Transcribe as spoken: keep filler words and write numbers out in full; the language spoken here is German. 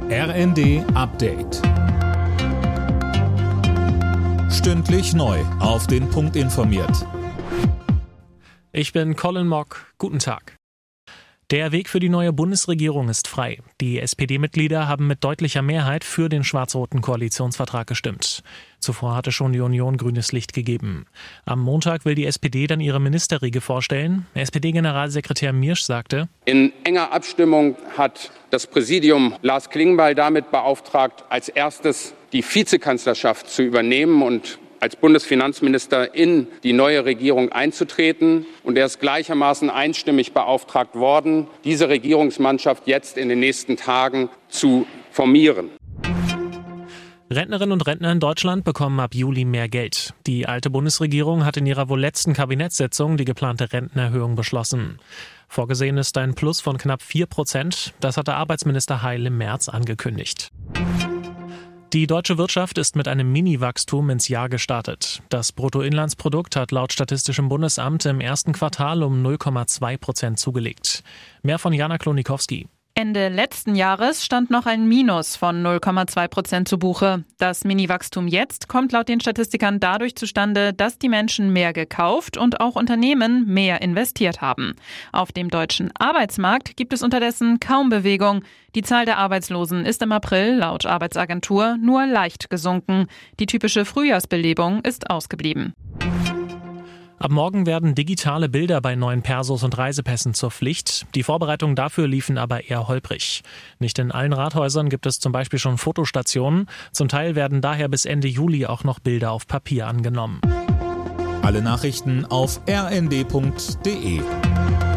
R N D Update. Stündlich neu auf den Punkt informiert. Ich bin Colin Mock. Guten Tag. Der Weg für die neue Bundesregierung ist frei. Die S P D-Mitglieder haben mit deutlicher Mehrheit für den schwarz-roten Koalitionsvertrag gestimmt. Zuvor hatte schon die Union grünes Licht gegeben. Am Montag will die S P D dann ihre Ministerriege vorstellen. S P D-Generalsekretär Miersch sagte: In enger Abstimmung hat das Präsidium Lars Klingbeil damit beauftragt, als erstes die Vizekanzlerschaft zu übernehmen und als Bundesfinanzminister in die neue Regierung einzutreten. Und er ist gleichermaßen einstimmig beauftragt worden, diese Regierungsmannschaft jetzt in den nächsten Tagen zu formieren. Rentnerinnen und Rentner in Deutschland bekommen ab Juli mehr Geld. Die alte Bundesregierung hat in ihrer wohl letzten Kabinettssitzung die geplante Rentenerhöhung beschlossen. Vorgesehen ist ein Plus von knapp vier Prozent. Das hatte Arbeitsminister Heil im März angekündigt. Die deutsche Wirtschaft ist mit einem Mini-Wachstum ins Jahr gestartet. Das Bruttoinlandsprodukt hat laut Statistischem Bundesamt im ersten Quartal um null Komma zwei Prozent zugelegt. Mehr von Jana Klonikowski. Ende letzten Jahres stand noch ein Minus von null Komma zwei Prozent zu Buche. Das Mini-Wachstum jetzt kommt laut den Statistikern dadurch zustande, dass die Menschen mehr gekauft und auch Unternehmen mehr investiert haben. Auf dem deutschen Arbeitsmarkt gibt es unterdessen kaum Bewegung. Die Zahl der Arbeitslosen ist im April laut Arbeitsagentur nur leicht gesunken. Die typische Frühjahrsbelebung ist ausgeblieben. Ab morgen werden digitale Bilder bei neuen Persos und Reisepässen zur Pflicht. Die Vorbereitungen dafür liefen aber eher holprig. Nicht in allen Rathäusern gibt es zum Beispiel schon Fotostationen. Zum Teil werden daher bis Ende Juli auch noch Bilder auf Papier angenommen. Alle Nachrichten auf r n d punkt d e.